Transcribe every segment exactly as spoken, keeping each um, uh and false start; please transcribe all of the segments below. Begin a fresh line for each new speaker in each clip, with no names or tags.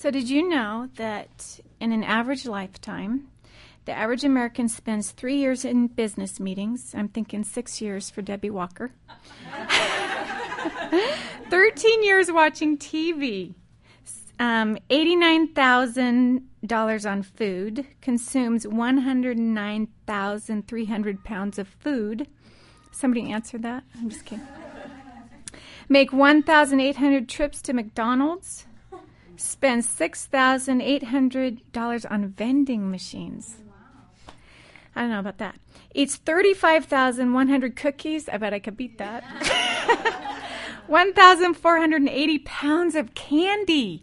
So did you know that in an average lifetime, the average American spends three years in business meetings? I'm thinking six years for Debbie Walker. thirteen years watching T V. Um, eighty-nine thousand dollars on food. Consumes one hundred nine thousand three hundred pounds of food. Somebody answer that? I'm just kidding. Make one thousand eight hundred trips to McDonald's. Spend six thousand eight hundred dollars on vending machines. I don't know about that. Eats thirty-five thousand one hundred cookies. I bet I could beat that. one thousand four hundred eighty pounds of candy.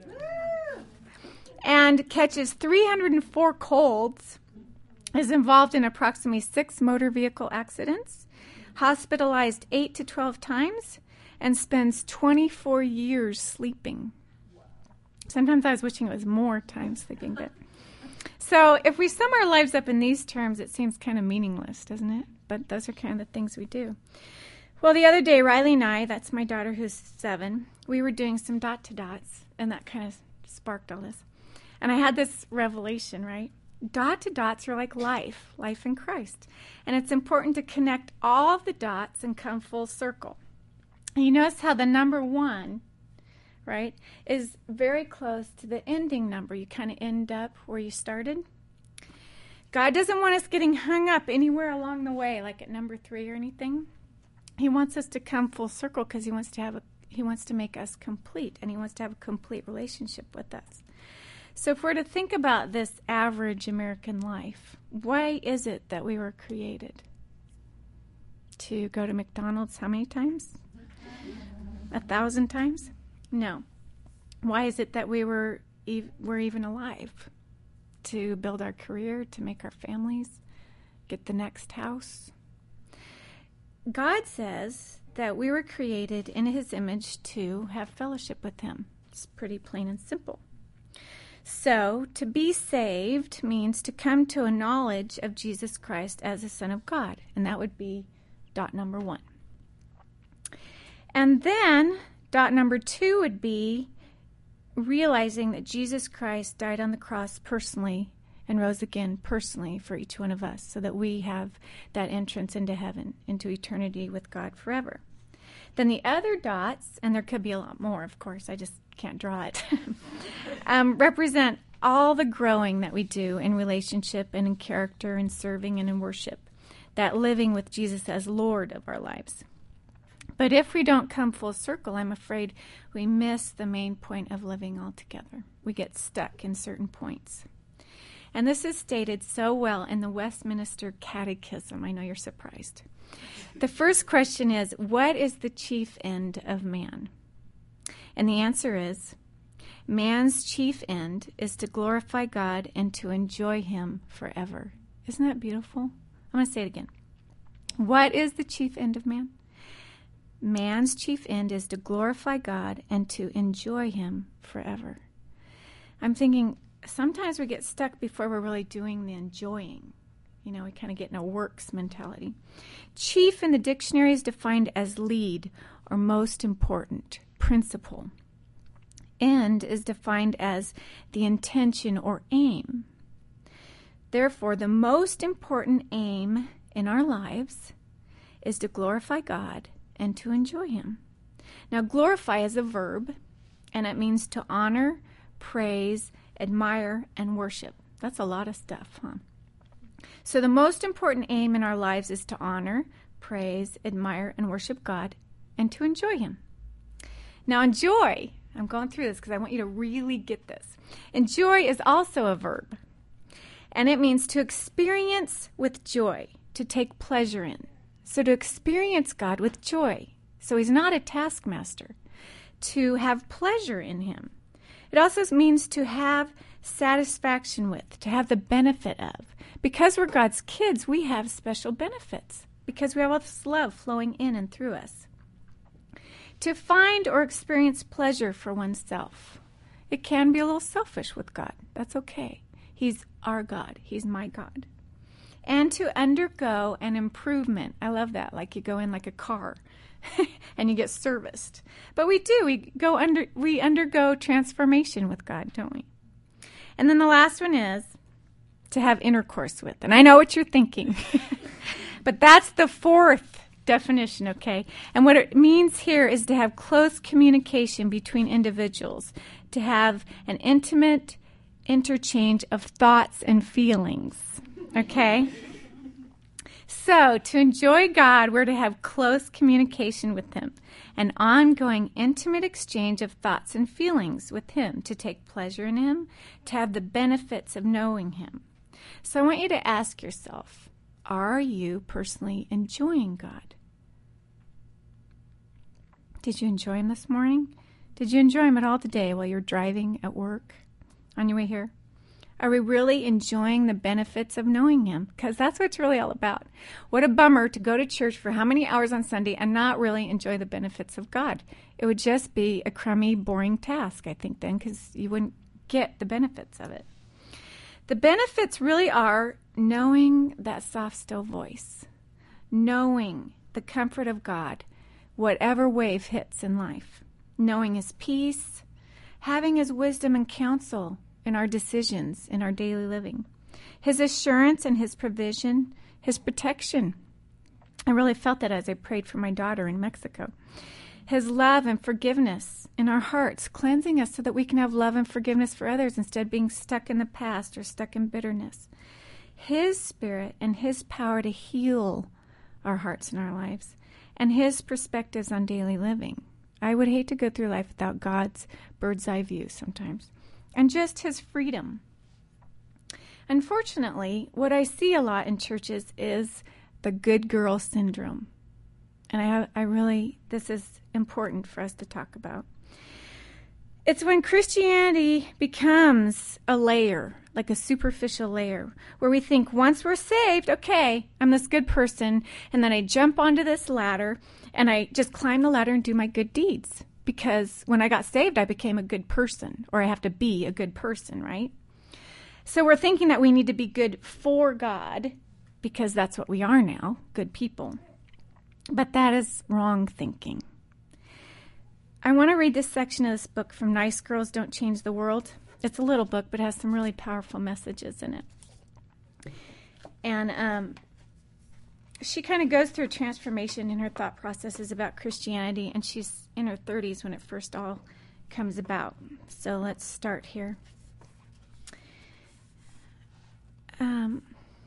And catches three hundred four colds. Is involved in approximately six motor vehicle accidents. Hospitalized eight to twelve times. And spends twenty-four years sleeping. Sometimes I was wishing it was more time sleeping, but so if we sum our lives up in these terms, it seems kind of meaningless, doesn't it? But those are kind of the things we do. Well, the other day, Riley and I, that's my daughter who's seven, we were doing some dot to dots, and that kind of sparked all this. And I had this revelation, right? Dot to dots are like life, life in Christ. And it's important to connect all of the dots and come full circle. And you notice how the number one, right, is very close to the ending number. You kind of end up where you started. God doesn't want us getting hung up anywhere along the way, like at number three or anything. He wants us to come full circle because he wants to have a, he wants to make us complete, and he wants to have a complete relationship with us. So if we're to think about this average American life, why is it that we were created? To go to McDonald's how many times? A thousand times? No. Why is it that we were ev- we're even alive? To build our career, to make our families, get the next house. God says that we were created in his image to have fellowship with him. It's pretty plain and simple. So, to be saved means to come to a knowledge of Jesus Christ as the Son of God. And that would be dot number one. And then dot number two would be realizing that Jesus Christ died on the cross personally and rose again personally for each one of us so that we have that entrance into heaven, into eternity with God forever. Then the other dots, and there could be a lot more, of course, I just can't draw it, um, represent all the growing that we do in relationship and in character and serving and in worship, that living with Jesus as Lord of our lives. But if we don't come full circle, I'm afraid we miss the main point of living altogether. We get stuck in certain points. And this is stated so well in the Westminster Catechism. I know you're surprised. The first question is, what is the chief end of man? And the answer is, man's chief end is to glorify God and to enjoy him forever. Isn't that beautiful? I'm going to say it again. What is the chief end of man? Man's chief end is to glorify God and to enjoy him forever. I'm thinking sometimes we get stuck before we're really doing the enjoying. You know, we kind of get in a works mentality. Chief in the dictionary is defined as lead or most important, principle. End is defined as the intention or aim. Therefore, the most important aim in our lives is to glorify God and to enjoy him. Now, glorify is a verb, and it means to honor, praise, admire, and worship. That's a lot of stuff, huh? So the most important aim in our lives is to honor, praise, admire, and worship God, and to enjoy him. Now, enjoy, I'm going through this because I want you to really get this. Enjoy is also a verb, and it means to experience with joy, to take pleasure in. So to experience God with joy. So he's not a taskmaster. To have pleasure in him. It also means to have satisfaction with, to have the benefit of. Because we're God's kids, we have special benefits. Because we have all this love flowing in and through us. To find or experience pleasure for oneself. It can be a little selfish with God. That's okay. He's our God. He's my God. and to undergo an improvement. I love that, like you go in like a car and you get serviced. But we do, we go under, we undergo transformation with God, don't we? And then the last one is to have intercourse with. And I know what you're thinking, but that's the fourth definition, okay? And what it means here is to have close communication between individuals, to have an intimate interchange of thoughts and feelings, okay? So, to enjoy God, we're to have close communication with Him, an ongoing intimate exchange of thoughts and feelings with Him, to take pleasure in Him, to have the benefits of knowing Him. So I want you to ask yourself, are you personally enjoying God? Did you enjoy Him this morning? Did you enjoy Him at all today while you're driving at work on your way here? Are we really enjoying the benefits of knowing Him? Because that's what it's really all about. What a bummer to go to church for how many hours on Sunday and not really enjoy the benefits of God. It would just be a crummy, boring task, I think, then, because you wouldn't get the benefits of it. The benefits really are knowing that soft, still voice, knowing the comfort of God, whatever wave hits in life, knowing His peace, having His wisdom and counsel in our decisions, in our daily living, His assurance and His provision, His protection. I really felt that as I prayed for my daughter in Mexico. His love and forgiveness in our hearts, cleansing us so that we can have love and forgiveness for others instead of being stuck in the past or stuck in bitterness. His Spirit and His power to heal our hearts and our lives, and His perspectives on daily living. I would hate to go through life without God's bird's eye view sometimes. And just His freedom. Unfortunately, what I see a lot in churches is the good girl syndrome. And I, I really, this is important for us to talk about. It's when Christianity becomes a layer, like a superficial layer, where we think once we're saved, okay, I'm this good person, and then I jump onto this ladder, and I just climb the ladder and do my good deeds. Because when I got saved, I became a good person, or I have to be a good person, right? So we're thinking that we need to be good for God, because that's what we are now, good people. But that is wrong thinking. I want to read this section of this book from Nice Girls Don't Change the World. It's a little book, but it has some really powerful messages in it. And um, she kind of goes through a transformation in her thought processes about Christianity, and she's in her thirties when it first all comes about. So let's start here. Um,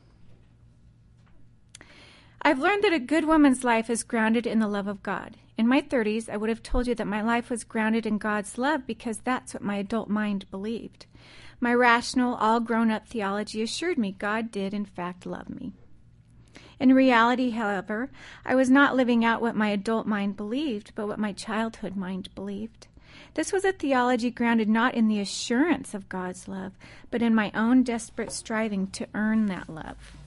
I've learned that a good woman's life is grounded in the love of God. In my thirties, I would have told you that my life was grounded in God's love because that's what my adult mind believed. My rational, all-grown-up theology assured me God did, in fact, love me. In reality, however, I was not living out what my adult mind believed, but what my childhood mind believed. This was a theology grounded not in the assurance of God's love, but in my own desperate striving to earn that love.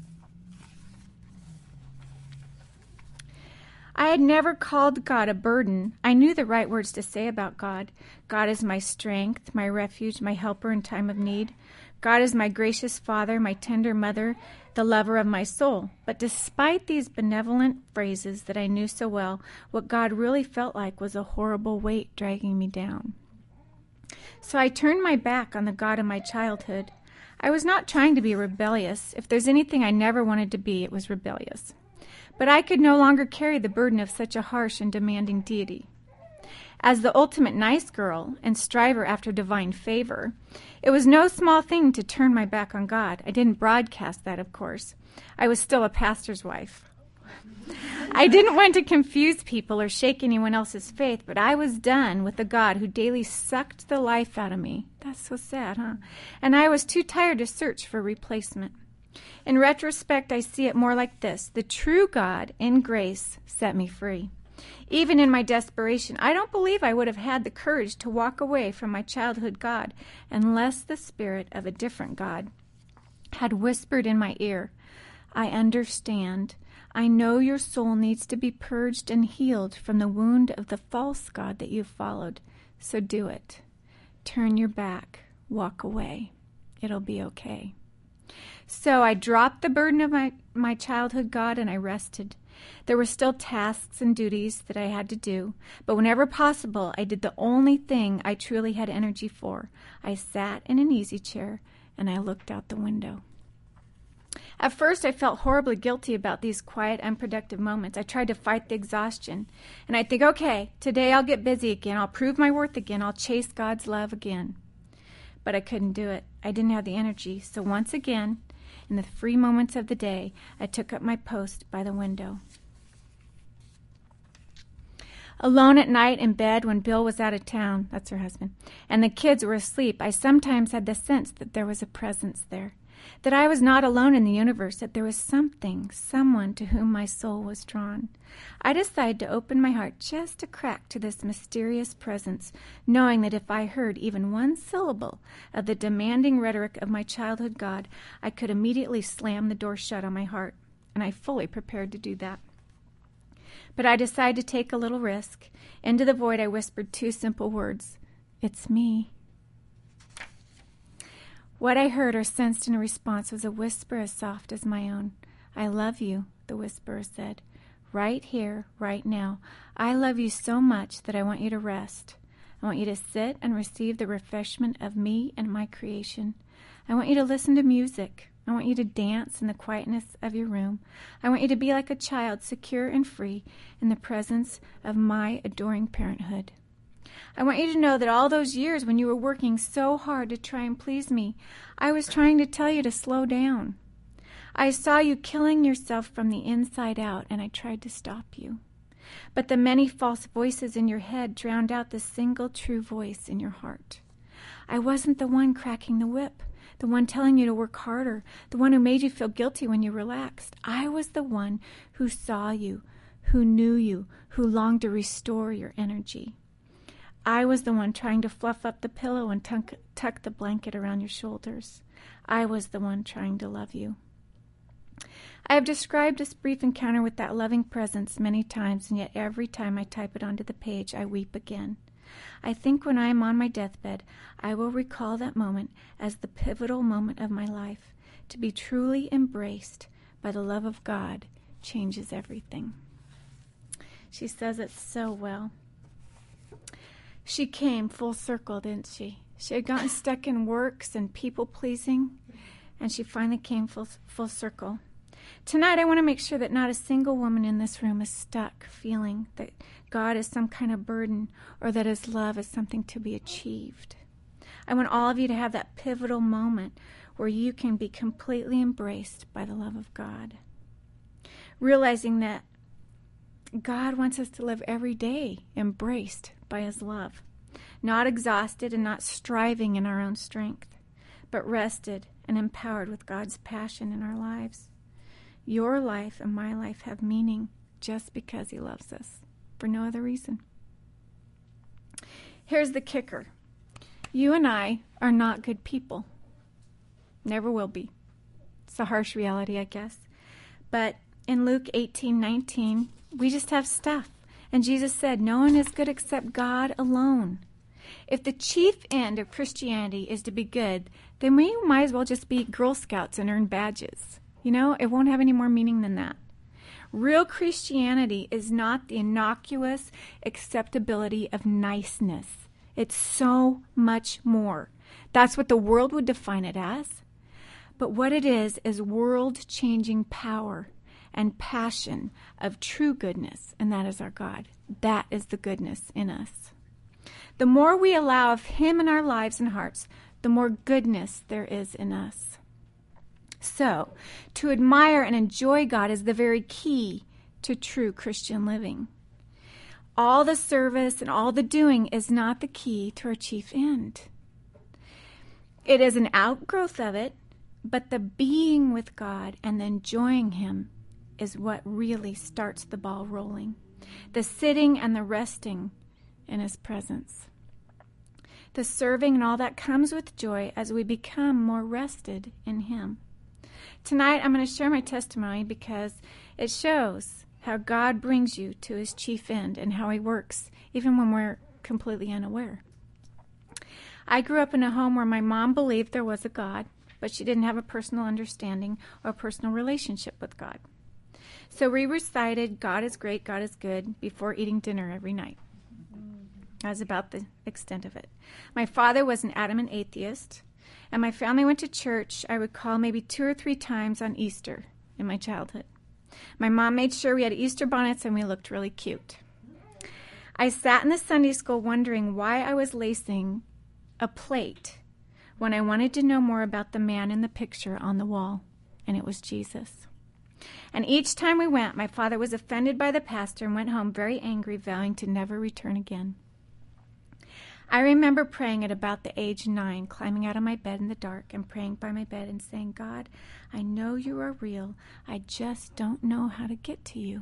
I had never called God a burden. I knew the right words to say about God. God is my strength, my refuge, my helper in time of need. God is my gracious Father, my tender mother, the lover of my soul. But despite these benevolent phrases that I knew so well, what God really felt like was a horrible weight dragging me down. So I turned my back on the God of my childhood. I was not trying to be rebellious. If there's anything I never wanted to be, it was rebellious. But I could no longer carry the burden of such a harsh and demanding deity. As the ultimate nice girl and striver after divine favor, it was no small thing to turn my back on God. I didn't broadcast that, of course. I was still a pastor's wife. I didn't want to confuse people or shake anyone else's faith, but I was done with the God who daily sucked the life out of me. That's so sad, huh? And I was too tired to search for a replacement. In retrospect, I see it more like this. The true God, in grace, set me free. Even in my desperation, I don't believe I would have had the courage to walk away from my childhood God unless the spirit of a different God had whispered in my ear, I understand. I know your soul needs to be purged and healed from the wound of the false God that you've followed. So do it. Turn your back. Walk away. It'll be okay. So I dropped the burden of my, my childhood God and I rested. There were still tasks and duties that I had to do, but whenever possible, I did the only thing I truly had energy for. I sat in an easy chair and I looked out the window. At first, I felt horribly guilty about these quiet, unproductive moments. I tried to fight the exhaustion, and I'd think, okay, today I'll get busy again. I'll prove my worth again. I'll chase God's love again. But I couldn't do it. I didn't have the energy. So once again, in the free moments of the day, I took up my post by the window. Alone at night in bed when Bill was out of town, that's her husband, and the kids were asleep, I sometimes had the sense that there was a presence there, that I was not alone in the universe, that there was something, someone to whom my soul was drawn. I decided to open my heart just a crack to this mysterious presence, knowing that if I heard even one syllable of the demanding rhetoric of my childhood God, I could immediately slam the door shut on my heart, and I fully prepared to do that. But I decided to take a little risk. Into the void I whispered two simple words, "It's me." What I heard or sensed in a response was a whisper as soft as my own. "I love you," the whisperer said. "Right here, right now. I love you so much that I want you to rest. I want you to sit and receive the refreshment of me and my creation. I want you to listen to music. I want you to dance in the quietness of your room. I want you to be like a child, secure and free in the presence of my adoring parenthood. I want you to know that all those years when you were working so hard to try and please me, I was trying to tell you to slow down. I saw you killing yourself from the inside out, and I tried to stop you. But the many false voices in your head drowned out the single true voice in your heart. I wasn't the one cracking the whip, the one telling you to work harder, the one who made you feel guilty when you relaxed. I was the one who saw you, who knew you, who longed to restore your energy. I was the one trying to fluff up the pillow and tuck, tuck the blanket around your shoulders. I was the one trying to love you. I have described this brief encounter with that loving presence many times, and yet every time I type it onto the page, I weep again. I think when I am on my deathbed, I will recall that moment as the pivotal moment of my life. To be truly embraced by the love of God changes everything. She says it so well. She came full circle, didn't she? She had gotten stuck in works and people-pleasing, and she finally came full, full circle. Tonight, I want to make sure that not a single woman in this room is stuck feeling that God is some kind of burden or that his love is something to be achieved. I want all of you to have that pivotal moment where you can be completely embraced by the love of God. Realizing that God wants us to live every day embraced by his love, not exhausted and not striving in our own strength, but rested and empowered with God's passion in our lives. Your life and my life have meaning just because he loves us, for no other reason. Here's the kicker. You and I are not good people. Never will be. It's a harsh reality, I guess. But in Luke eighteen nineteen, we just have stuff. And Jesus said, no one is good except God alone. If the chief end of Christianity is to be good, then we might as well just be Girl Scouts and earn badges. You know, it won't have any more meaning than that. Real Christianity is not the innocuous acceptability of niceness. It's so much more. That's what the world would define it as. But what it is is world-changing power and passion of true goodness, and that is our God. That is the goodness in us. The more we allow of him in our lives and hearts, the more goodness there is in us. So, to admire and enjoy God is the very key to true Christian living. All the service and all the doing is not the key to our chief end. It is an outgrowth of it, but the being with God and the enjoying him is what really starts the ball rolling. The sitting and the resting in his presence. The serving and all that comes with joy as we become more rested in him. Tonight I'm going to share my testimony because it shows how God brings you to his chief end and how he works even when we're completely unaware. I grew up in a home where my mom believed there was a God. but she didn't have a personal understanding or personal relationship with God. So we recited God is great, God is good before eating dinner every night. That was about the extent of it. My father was an adamant atheist, and my family went to church, I recall, maybe two or three times on Easter in my childhood. My mom made sure we had Easter bonnets and we looked really cute. I sat in the Sunday school wondering why I was lacing a plate when I wanted to know more about the man in the picture on the wall, and it was Jesus. And each time we went, my father was offended by the pastor and went home very angry, vowing to never return again. I remember praying at about the age of nine, climbing out of my bed in the dark and praying by my bed and saying, God, I know you are real. I just don't know how to get to you.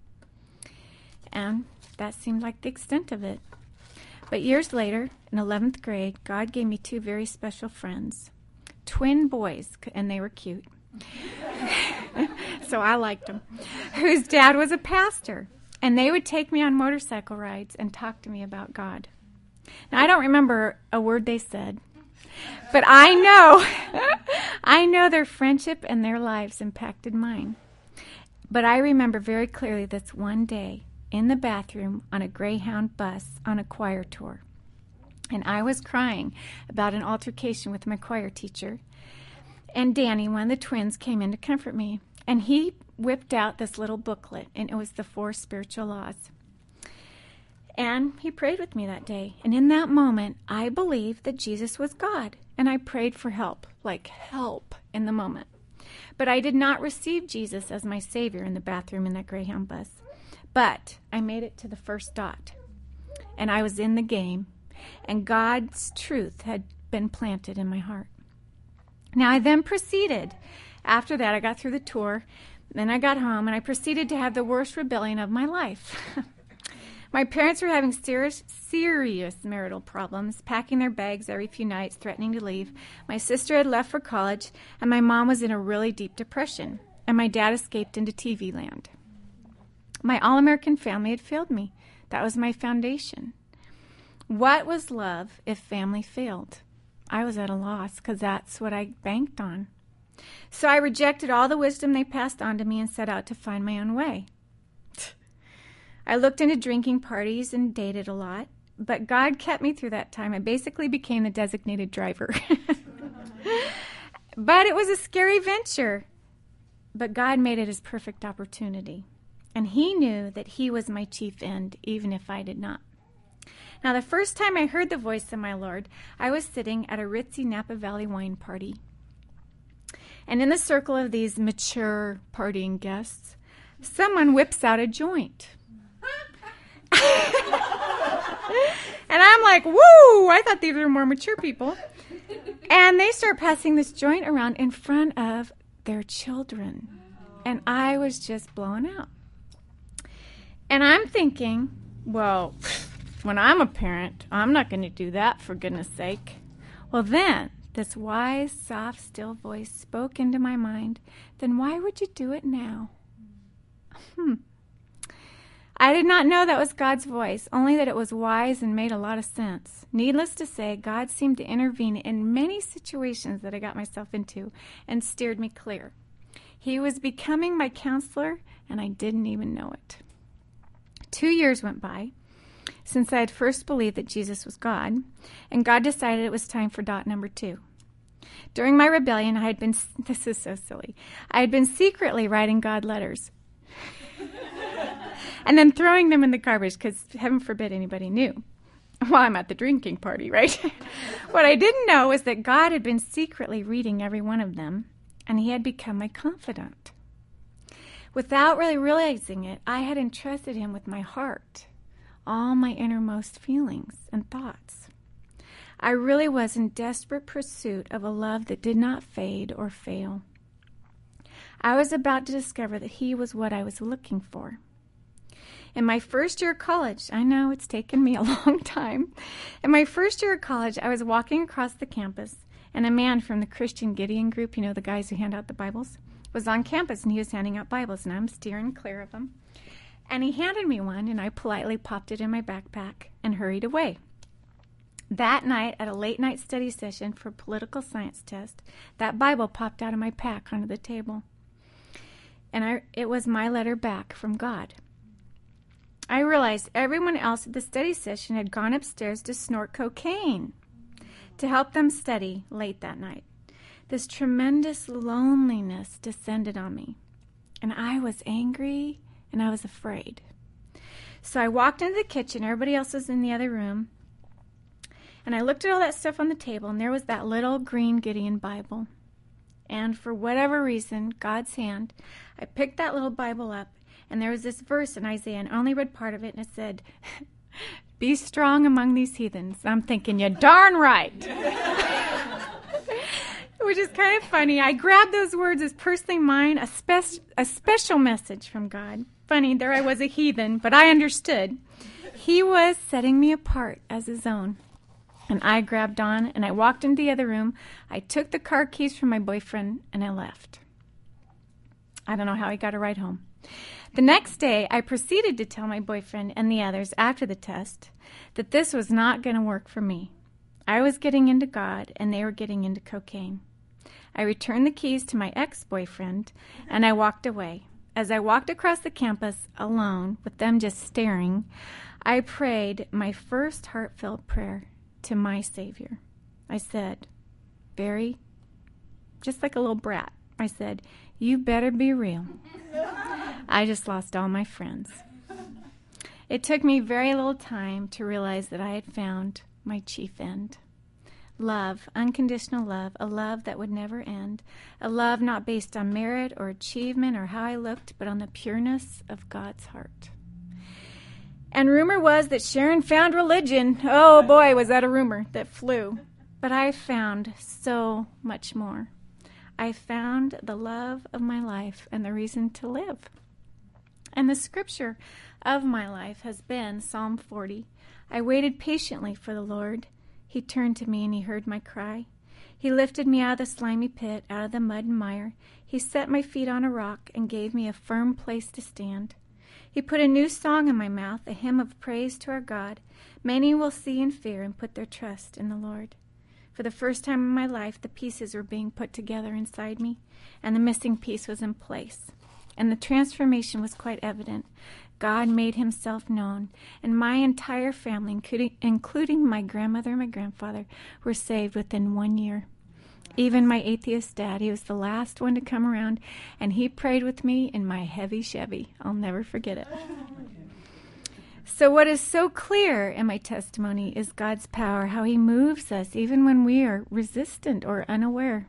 And that seemed like the extent of it. But years later, in eleventh grade, God gave me two very special friends, twin boys, and they were cute. So I liked them, whose dad was a pastor. And they would take me on motorcycle rides and talk to me about God. Now, I don't remember a word they said, but I know, I know their friendship and their lives impacted mine. But I remember very clearly this one day in the bathroom on a Greyhound bus on a choir tour. And I was crying about an altercation with my choir teacher. And Danny, one of the twins, came in to comfort me. And he whipped out this little booklet, and it was the Four Spiritual Laws. And he prayed with me that day. And in that moment, I believed that Jesus was God. And I prayed for help, like help in the moment. But I did not receive Jesus as my Savior in the bathroom in that Greyhound bus. But I made it to the first dot. And I was in the game. And God's truth had been planted in my heart. Now, I then proceeded. After that, I got through the tour. Then I got home, and I proceeded to have the worst rebellion of my life. My parents were having serious, serious marital problems, packing their bags every few nights, threatening to leave. My sister had left for college, and my mom was in a really deep depression, and my dad escaped into T V land. My all-American family had failed me. That was my foundation. What was love if family failed? I was at a loss because that's what I banked on. So I rejected all the wisdom they passed on to me and set out to find my own way. I looked into drinking parties and dated a lot, but God kept me through that time. I basically became the designated driver. But it was a scary venture. But God made it his perfect opportunity. And he knew that he was my chief end, even if I did not. Now, the first time I heard the voice of my Lord, I was sitting at a ritzy Napa Valley wine party. And in the circle of these mature partying guests, someone whips out a joint. And I'm like, woo, I thought these were more mature people. And they start passing this joint around in front of their children. And I was just blown out. And I'm thinking, well, when I'm a parent, I'm not going to do that, for goodness sake. Well, then, this wise, soft, still voice spoke into my mind, then why would you do it now? Hmm. I did not know that was God's voice, only that it was wise and made a lot of sense. Needless to say, God seemed to intervene in many situations that I got myself into and steered me clear. He was becoming my counselor, and I didn't even know it. Two years went by since I had first believed that Jesus was God, and God decided it was time for dot number two. During my rebellion, I had been, this is so silly, I had been secretly writing God letters. And then throwing them in the garbage, because heaven forbid anybody knew. Well, I'm at the drinking party, right? What I didn't know was that God had been secretly reading every one of them, and he had become my confidant. Without really realizing it, I had entrusted him with my heart, all my innermost feelings and thoughts. I really was in desperate pursuit of a love that did not fade or fail. I was about to discover that he was what I was looking for. In my first year of college, I know it's taken me a long time. In my first year of college, I was walking across the campus, and a man from the Christian Gideon group, you know, the guys who hand out the Bibles, was on campus, and he was handing out Bibles, and I'm steering clear of him. And he handed me one, and I politely popped it in my backpack and hurried away. That night, at a late-night study session for a political science test, that Bible popped out of my pack onto the table. And I, it was my letter back from God. I realized everyone else at the study session had gone upstairs to snort cocaine to help them study late that night. This tremendous loneliness descended on me, and I was angry and I was afraid. So I walked into the kitchen. Everybody else was in the other room. And I looked at all that stuff on the table, and there was that little green Gideon Bible. And for whatever reason, God's hand, I picked that little Bible up, and there was this verse in Isaiah, and I only read part of it, and it said, "Be strong among these heathens." I'm thinking, you're darn right. Which is kind of funny. I grabbed those words as personally mine, a, spe- a special message from God. Funny, there I was a heathen, but I understood. He was setting me apart as his own. And I grabbed on, and I walked into the other room. I took the car keys from my boyfriend, and I left. I don't know how I got a ride home. The next day, I proceeded to tell my boyfriend and the others after the test that this was not going to work for me. I was getting into God, and they were getting into cocaine. I returned the keys to my ex-boyfriend, and I walked away. As I walked across the campus alone, with them just staring, I prayed my first heartfelt prayer to my Savior. I said, Barry, just like a little brat, I said, you better be real. I just lost all my friends. It took me very little time to realize that I had found my chief end. Love, unconditional love, a love that would never end, a love not based on merit or achievement or how I looked, but on the pureness of God's heart. And rumor was that Sharon found religion. Oh boy, was that a rumor that flew. But I found so much more. I found the love of my life and the reason to live. And the scripture of my life has been Psalm forty. I waited patiently for the Lord. He turned to me and he heard my cry. He lifted me out of the slimy pit, out of the mud and mire. He set my feet on a rock and gave me a firm place to stand. He put a new song in my mouth, a hymn of praise to our God. Many will see and fear and put their trust in the Lord. For the first time in my life, the pieces were being put together inside me, and the missing piece was in place. And the transformation was quite evident. God made himself known, and my entire family, including, including my grandmother and my grandfather, were saved within one year. Even my atheist dad, he was the last one to come around, and he prayed with me in my heavy Chevy. I'll never forget it. So what is so clear in my testimony is God's power, how he moves us even when we are resistant or unaware.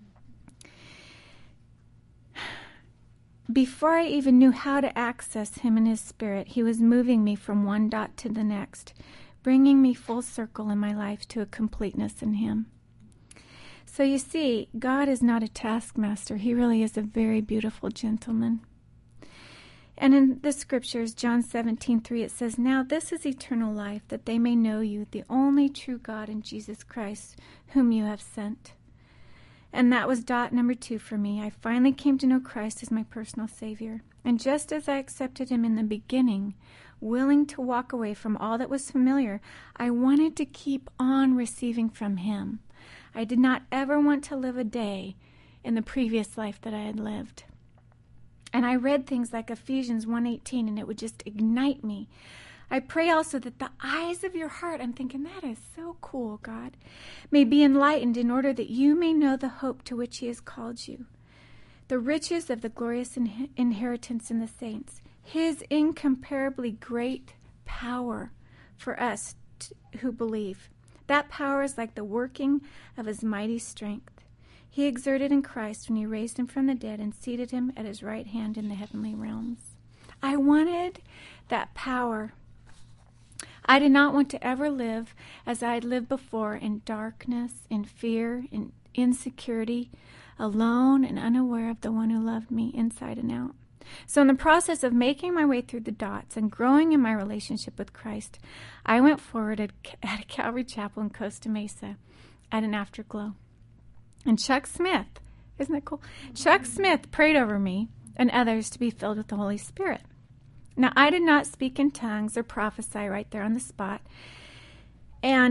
Before I even knew how to access him and his spirit, he was moving me from one dot to the next, bringing me full circle in my life to a completeness in him. So you see, God is not a taskmaster. He really is a very beautiful gentleman. And in the scriptures, John seventeen three, it says, "Now this is eternal life, that they may know you, the only true God, and Jesus Christ, whom you have sent." And that was dot number two for me. I finally came to know Christ as my personal Savior. And just as I accepted him in the beginning, willing to walk away from all that was familiar, I wanted to keep on receiving from him. I did not ever want to live a day in the previous life that I had lived. And I read things like Ephesians one eighteen, and it would just ignite me. I pray also that the eyes of your heart, I'm thinking, that is so cool, God, may be enlightened in order that you may know the hope to which he has called you, the riches of the glorious in- inheritance in the saints, his incomparably great power for us t- who believe. That power is like the working of his mighty strength. He exerted in Christ when he raised him from the dead and seated him at his right hand in the heavenly realms. I wanted that power. I did not want to ever live as I had lived before, in darkness, in fear, in insecurity, alone and unaware of the one who loved me inside and out. So in the process of making my way through the dots and growing in my relationship with Christ, I went forward at, at a Calvary Chapel in Costa Mesa at an afterglow. And Chuck Smith, isn't that cool? Chuck Smith prayed over me and others to be filled with the Holy Spirit. Now, I did not speak in tongues or prophesy right there on the spot. And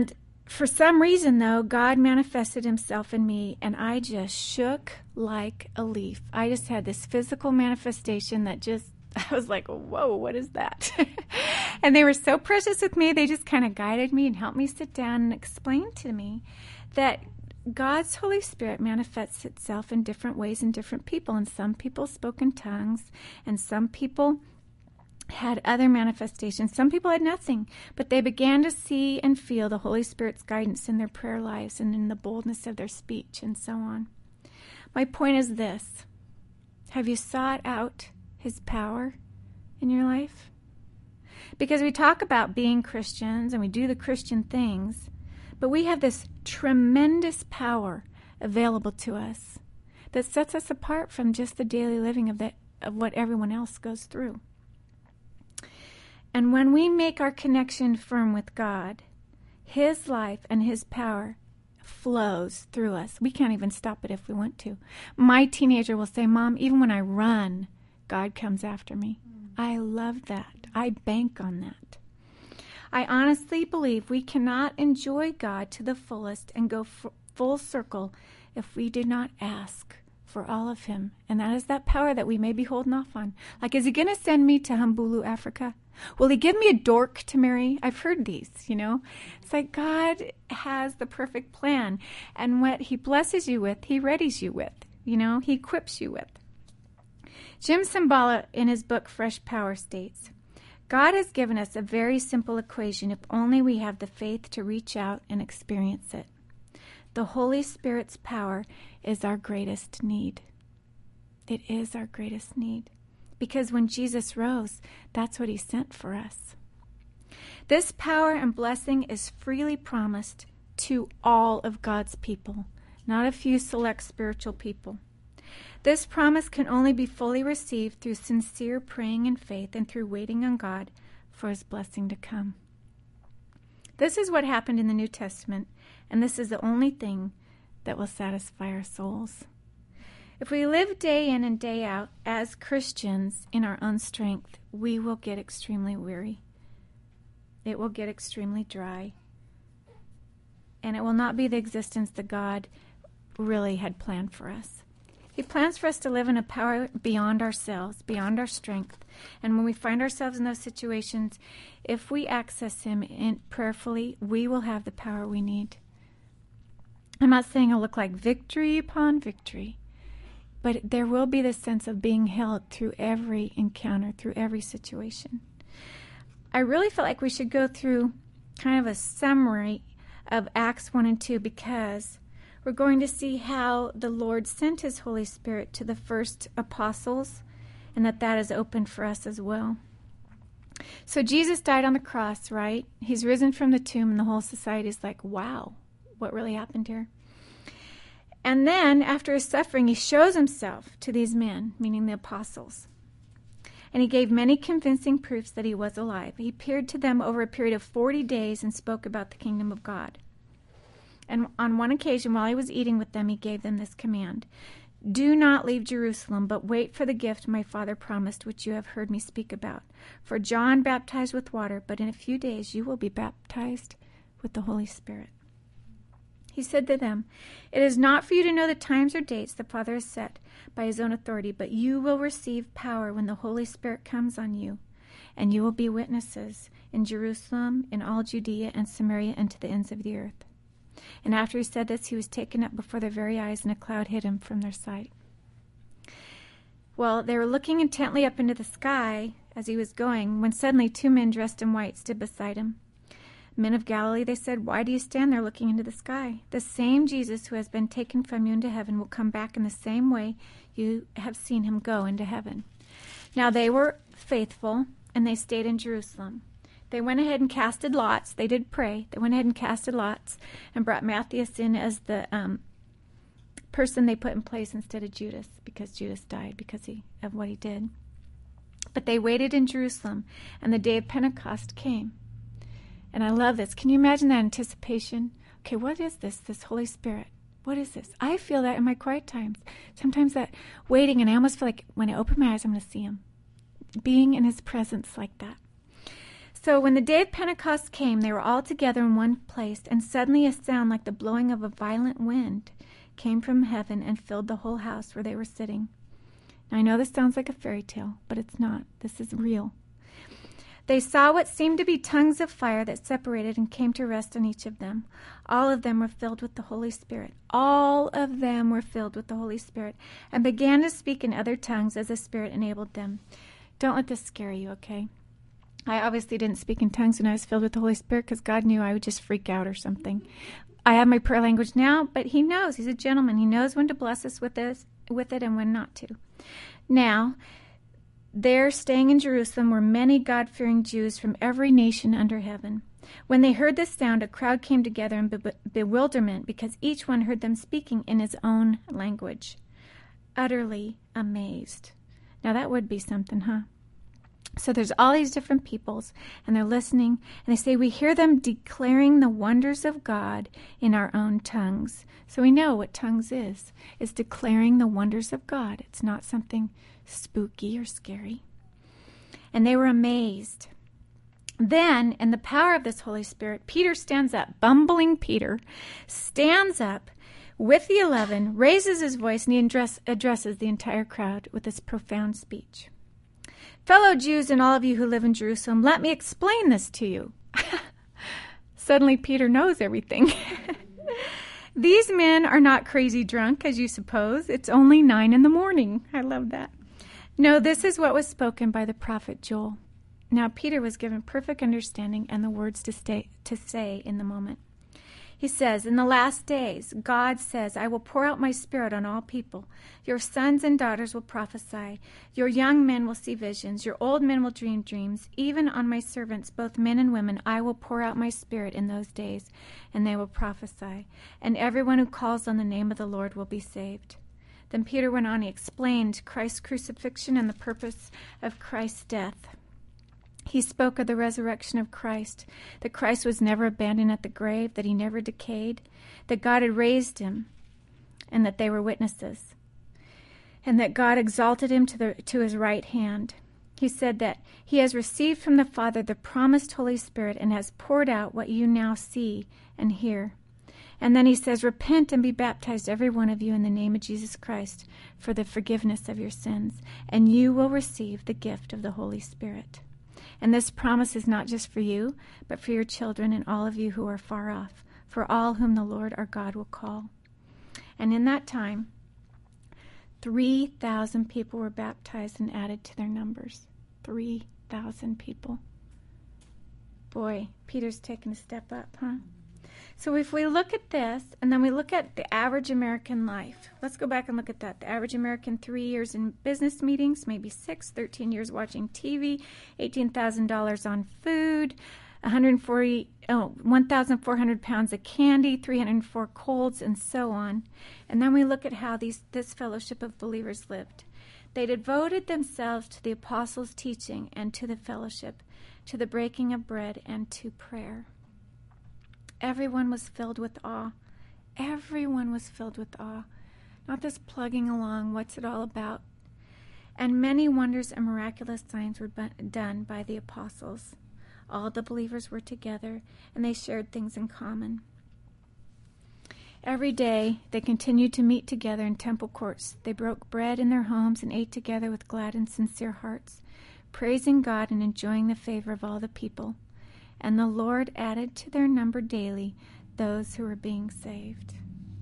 For some reason, though, God manifested himself in me, and I just shook like a leaf. I just had this physical manifestation that just, I was like, whoa, what is that? And they were so precious with me. They just kind of guided me and helped me sit down and explain to me that God's Holy Spirit manifests itself in different ways in different people. And some people spoke in tongues, and some people had other manifestations. Some people had nothing, but they began to see and feel the Holy Spirit's guidance in their prayer lives and in the boldness of their speech and so on. My point is this: have you sought out his power in your life? Because we talk about being Christians and we do the Christian things, but we have this tremendous power available to us that sets us apart from just the daily living of, the, of what everyone else goes through. And when we make our connection firm with God, his life and his power flows through us. We can't even stop it if we want to. My teenager will say, Mom, even when I run, God comes after me. Mm. I love that. I bank on that. I honestly believe we cannot enjoy God to the fullest and go f- full circle if we do not ask for all of him. And that is that power that we may be holding off on. Like, is he going to send me to Humbulu, Africa? Will he give me a dork to marry? I've heard these, you know. It's like God has the perfect plan. And what he blesses you with, he readies you with, you know, he equips you with. Jim Cymbala, in his book Fresh Power, states, God has given us a very simple equation if only we have the faith to reach out and experience it. The Holy Spirit's power is our greatest need. It is our greatest need. Because when Jesus rose, that's what he sent for us. This power and blessing is freely promised to all of God's people, not a few select spiritual people. This promise can only be fully received through sincere praying and faith and through waiting on God for his blessing to come. This is what happened in the New Testament, and this is the only thing that will satisfy our souls. If we live day in and day out as Christians in our own strength, we will get extremely weary. It will get extremely dry. And it will not be the existence that God really had planned for us. He plans for us to live in a power beyond ourselves, beyond our strength. And when we find ourselves in those situations, if we access him in prayerfully, we will have the power we need. I'm not saying it'll look like victory upon victory, but there will be this sense of being held through every encounter, through every situation. I really felt like we should go through kind of a summary of Acts one and two, because we're going to see how the Lord sent his Holy Spirit to the first apostles, and that that is open for us as well. So Jesus died on the cross, right? He's risen from the tomb, and the whole society is like, wow, what really happened here? And then, after his suffering, he shows himself to these men, meaning the apostles. And he gave many convincing proofs that he was alive. He appeared to them over a period of forty days and spoke about the kingdom of God. And on one occasion, while he was eating with them, he gave them this command: Do not leave Jerusalem, but wait for the gift my Father promised, which you have heard me speak about. For John baptized with water, but in a few days you will be baptized with the Holy Spirit. He said to them, It is not for you to know the times or dates the Father has set by his own authority, but you will receive power when the Holy Spirit comes on you, and you will be witnesses in Jerusalem, in all Judea and Samaria, and to the ends of the earth. And after he said this, he was taken up before their very eyes, and a cloud hid him from their sight. Well, they were looking intently up into the sky as he was going, when suddenly two men dressed in white stood beside him. Men of Galilee, they said, why do you stand there looking into the sky? The same Jesus who has been taken from you into heaven will come back in the same way you have seen him go into heaven. Now they were faithful, and they stayed in Jerusalem. They went ahead and casted lots. They did pray. They went ahead and casted lots and brought Matthias in as the um, person they put in place instead of Judas, because Judas died because he, of what he did. But they waited in Jerusalem, and the day of Pentecost came. And I love this. Can you imagine that anticipation? Okay, what is this, this Holy Spirit? What is this? I feel that in my quiet times. Sometimes that waiting, and I almost feel like when I open my eyes, I'm going to see him. Being in his presence like that. So when the day of Pentecost came, they were all together in one place, and suddenly a sound like the blowing of a violent wind came from heaven and filled the whole house where they were sitting. Now, I know this sounds like a fairy tale, but it's not. This is real. They saw what seemed to be tongues of fire that separated and came to rest on each of them. All of them were filled with the Holy Spirit. All of them were filled with the Holy Spirit and began to speak in other tongues as the Spirit enabled them. Don't let this scare you, okay? I obviously didn't speak in tongues when I was filled with the Holy Spirit because God knew I would just freak out or something. I have my prayer language now, but he knows. He's a gentleman. He knows when to bless us with this, with it and when not to. Now, there, staying in Jerusalem, were many God-fearing Jews from every nation under heaven. When they heard this sound, a crowd came together in be- bewilderment because each one heard them speaking in his own language, utterly amazed. Now, that would be something, huh? So there's all these different peoples, and they're listening, and they say, we hear them declaring the wonders of God in our own tongues. So we know what tongues is. It's declaring the wonders of God. It's not something spooky or scary. And they were amazed. Then, in the power of this Holy Spirit, Peter stands up, bumbling Peter, stands up with the eleven, raises his voice, and he address, addresses the entire crowd with this profound speech. Fellow Jews and all of you who live in Jerusalem, let me explain this to you. Suddenly Peter knows everything. These men are not crazy drunk, as you suppose. It's only nine in the morning. I love that. No, this is what was spoken by the prophet Joel. Now Peter was given perfect understanding and the words to, stay, to say in the moment. He says, in the last days, God says, I will pour out my Spirit on all people. Your sons and daughters will prophesy. Your young men will see visions. Your old men will dream dreams. Even on my servants, both men and women, I will pour out my Spirit in those days, and they will prophesy. And everyone who calls on the name of the Lord will be saved. Then Peter went on, he explained Christ's crucifixion and the purpose of Christ's death. He spoke of the resurrection of Christ, that Christ was never abandoned at the grave, that he never decayed, that God had raised him, and that they were witnesses, and that God exalted him to, the, to his right hand. He said that he has received from the Father the promised Holy Spirit and has poured out what you now see and hear. And then he says, repent and be baptized, every one of you, in the name of Jesus Christ for the forgiveness of your sins, and you will receive the gift of the Holy Spirit. And this promise is not just for you, but for your children and all of you who are far off, for all whom the Lord our God will call. And in that time, three thousand people were baptized and added to their numbers. three thousand people. Boy, Peter's taken a step up, huh? So if we look at this, and then we look at the average American life. Let's go back and look at that. The average American, three years in business meetings, maybe six, thirteen years watching T V, eighteen thousand dollars on food, one hundred forty, oh, one thousand four hundred pounds of candy, three hundred four colds, and so on. And then we look at how these this fellowship of believers lived. They devoted themselves to the apostles' teaching and to the fellowship, to the breaking of bread and to prayer. Everyone was filled with awe. Everyone was filled with awe. Not this plugging along, what's it all about? And many wonders and miraculous signs were done by the apostles. All the believers were together, and they shared things in common. Every day, they continued to meet together in temple courts. They broke bread in their homes and ate together with glad and sincere hearts, praising God and enjoying the favor of all the people. And the Lord added to their number daily those who were being saved.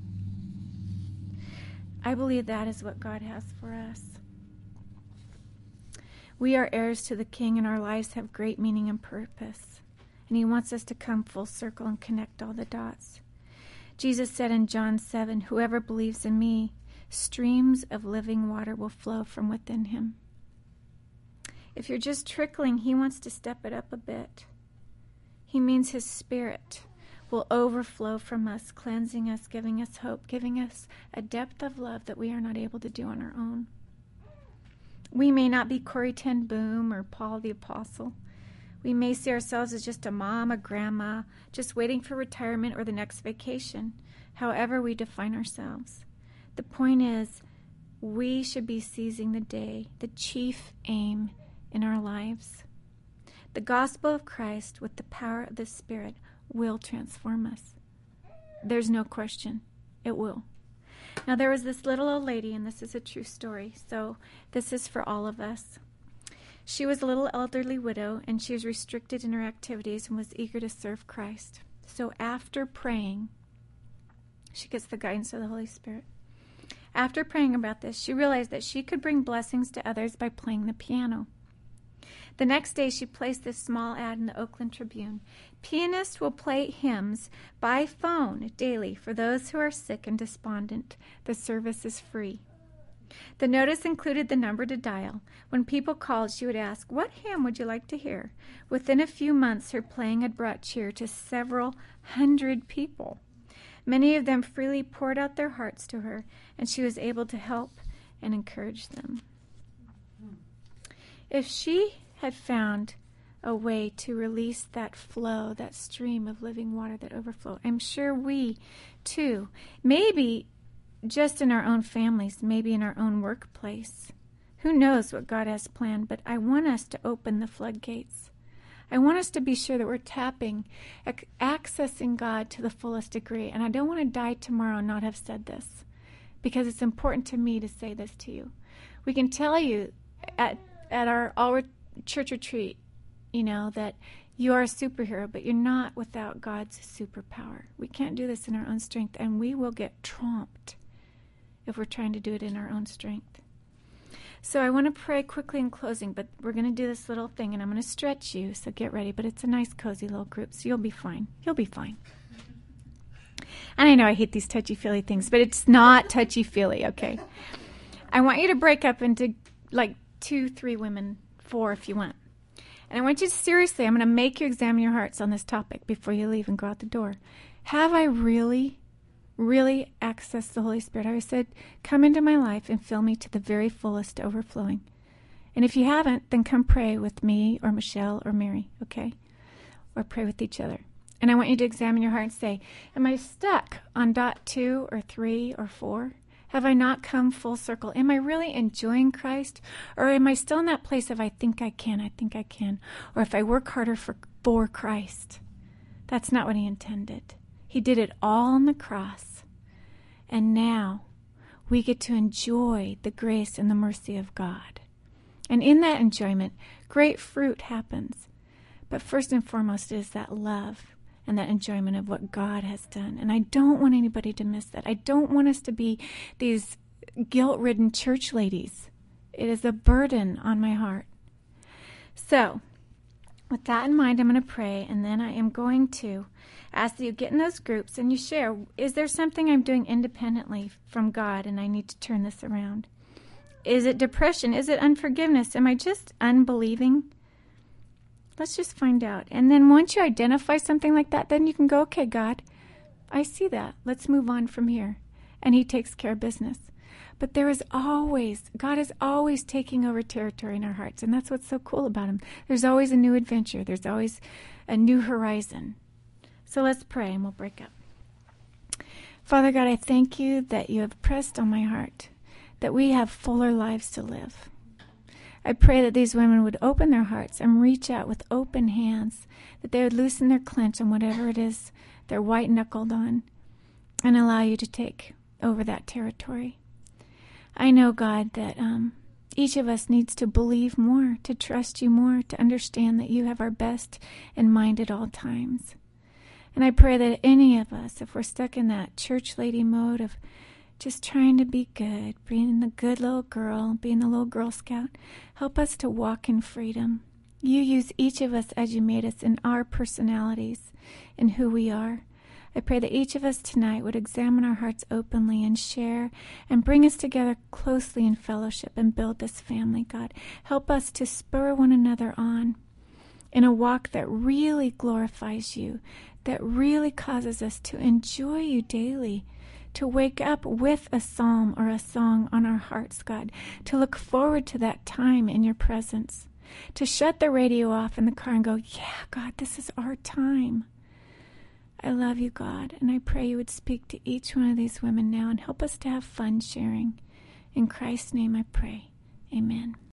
I believe that is what God has for us. We are heirs to the King, and our lives have great meaning and purpose. And he wants us to come full circle and connect all the dots. Jesus said in John seven, whoever believes in me, streams of living water will flow from within him. If you're just trickling, he wants to step it up a bit. He means his Spirit will overflow from us, cleansing us, giving us hope, giving us a depth of love that we are not able to do on our own. We may not be Corrie ten Boom or Paul the Apostle. We may see ourselves as just a mom, a grandma, just waiting for retirement or the next vacation, however we define ourselves. The point is, we should be seizing the day, the chief aim in our lives. The gospel of Christ with the power of the Spirit will transform us. There's no question. It will. Now, there was this little old lady, and this is a true story, so this is for all of us. She was a little elderly widow, and she was restricted in her activities and was eager to serve Christ. So after praying, she gets the guidance of the Holy Spirit. After praying about this, she realized that she could bring blessings to others by playing the piano. The next day, she placed this small ad in the Oakland Tribune. Pianists will play hymns by phone daily for those who are sick and despondent. The service is free. The notice included the number to dial. When people called, she would ask, "What hymn would you like to hear?" Within a few months, her playing had brought cheer to several hundred people. Many of them freely poured out their hearts to her, and she was able to help and encourage them. If she had found a way to release that flow, that stream of living water that overflow, I'm sure we, too, maybe just in our own families, maybe in our own workplace. Who knows what God has planned, but I want us to open the floodgates. I want us to be sure that we're tapping, ac- accessing God to the fullest degree. And I don't want to die tomorrow and not have said this, because it's important to me to say this to you. We can tell you at at our all church retreat, you know, that you are a superhero, but you're not without God's superpower. We can't do this in our own strength, and we will get trumped if we're trying to do it in our own strength. So I want to pray quickly in closing, but we're going to do this little thing, and I'm going to stretch you, so get ready. But it's a nice, cozy little group, so you'll be fine. You'll be fine. And I know I hate these touchy-feely things, but it's not touchy-feely, okay? I want you to break up into, like, two, three women, four if you want. And I want you to, seriously, I'm going to make you examine your hearts on this topic before you leave and go out the door. Have I really... really access the Holy Spirit? I said, come into my life and fill me to the very fullest, overflowing. And if you haven't, then come pray with me or Michelle or Mary, okay? Or pray with each other. And I want you to examine your heart and say, am I stuck on dot two or three or four? Have I not come full circle? Am I really enjoying Christ? Or am I still in that place of I think I can, I think I can? Or if I work harder for, for Christ? That's not what he intended. He did it all on the cross. And now we get to enjoy the grace and the mercy of God. And in that enjoyment, great fruit happens. But first and foremost is that love and that enjoyment of what God has done. And I don't want anybody to miss that. I don't want us to be these guilt-ridden church ladies. It is a burden on my heart. So, with that in mind, I'm going to pray, and then I am going to ask that you get in those groups and you share, is there something I'm doing independently from God and I need to turn this around? Is it depression? Is it unforgiveness? Am I just unbelieving? Let's just find out. And then once you identify something like that, then you can go, okay, God, I see that. Let's move on from here. And he takes care of business. But there is always, God is always taking over territory in our hearts. And that's what's so cool about him. There's always a new adventure. There's always a new horizon. So let's pray and we'll break up. Father God, I thank you that you have pressed on my heart, that we have fuller lives to live. I pray that these women would open their hearts and reach out with open hands, that they would loosen their clench on whatever it is they're white-knuckled on, and allow you to take over that territory. I know, God, that um, each of us needs to believe more, to trust you more, to understand that you have our best in mind at all times. And I pray that any of us, if we're stuck in that church lady mode of just trying to be good, being the good little girl, being the little Girl Scout, help us to walk in freedom. You use each of us as you made us in our personalities and who we are. I pray that each of us tonight would examine our hearts openly and share and bring us together closely in fellowship and build this family, God. Help us to spur one another on in a walk that really glorifies you, that really causes us to enjoy you daily, to wake up with a psalm or a song on our hearts, God, to look forward to that time in your presence, to shut the radio off in the car and go, yeah, God, this is our time. I love you, God, and I pray you would speak to each one of these women now and help us to have fun sharing. In Christ's name I pray. Amen.